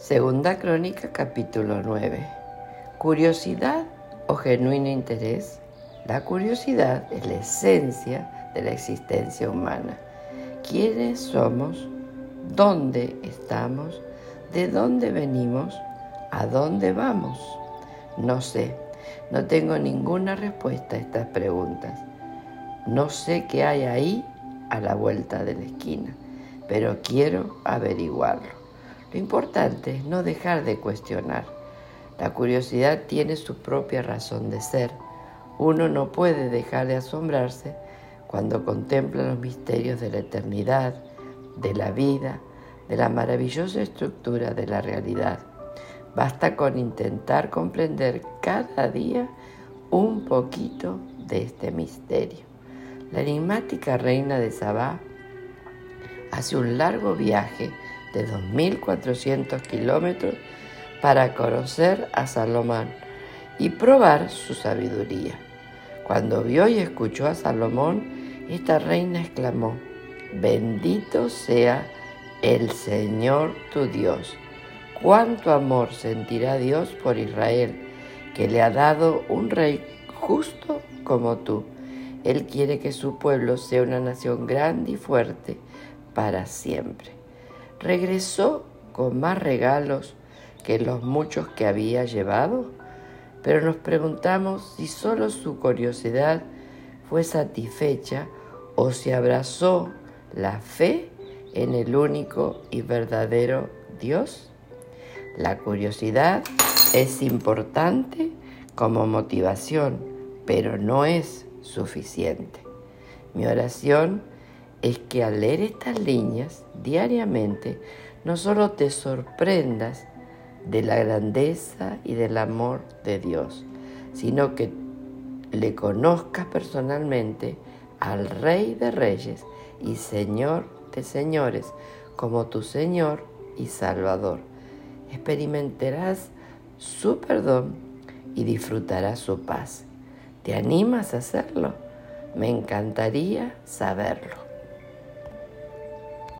Segunda Crónica, capítulo 9. Curiosidad o genuino interés. La curiosidad es la esencia de la existencia humana. ¿Quiénes somos? ¿Dónde estamos? ¿De dónde venimos? ¿A dónde vamos? No sé, no tengo ninguna respuesta a estas preguntas. No sé qué hay ahí a la vuelta de la esquina, pero quiero averiguarlo. Lo importante es no dejar de cuestionar. La curiosidad tiene su propia razón de ser. Uno no puede dejar de asombrarse cuando contempla los misterios de la eternidad, de la vida, de la maravillosa estructura de la realidad. Basta con intentar comprender cada día un poquito de este misterio. La enigmática reina de Sabá hace un largo viaje de 2.400 kilómetros para conocer a Salomón y probar su sabiduría. Cuando vio y escuchó a Salomón, esta reina exclamó: «Bendito sea el Señor tu Dios. Cuánto amor sentirá Dios por Israel, que le ha dado un rey justo como tú. Él quiere que su pueblo sea una nación grande y fuerte para siempre». Regresó con más regalos que los muchos que había llevado, pero nos preguntamos si solo su curiosidad fue satisfecha o si abrazó la fe en el único y verdadero Dios. La curiosidad es importante como motivación, pero no es suficiente. Mi oración es que al leer estas líneas diariamente no solo te sorprendas de la grandeza y del amor de Dios, sino que le conozcas personalmente al Rey de Reyes y Señor de Señores como tu Señor y Salvador. Experimentarás su perdón y disfrutarás su paz. ¿Te animas a hacerlo? Me encantaría saberlo.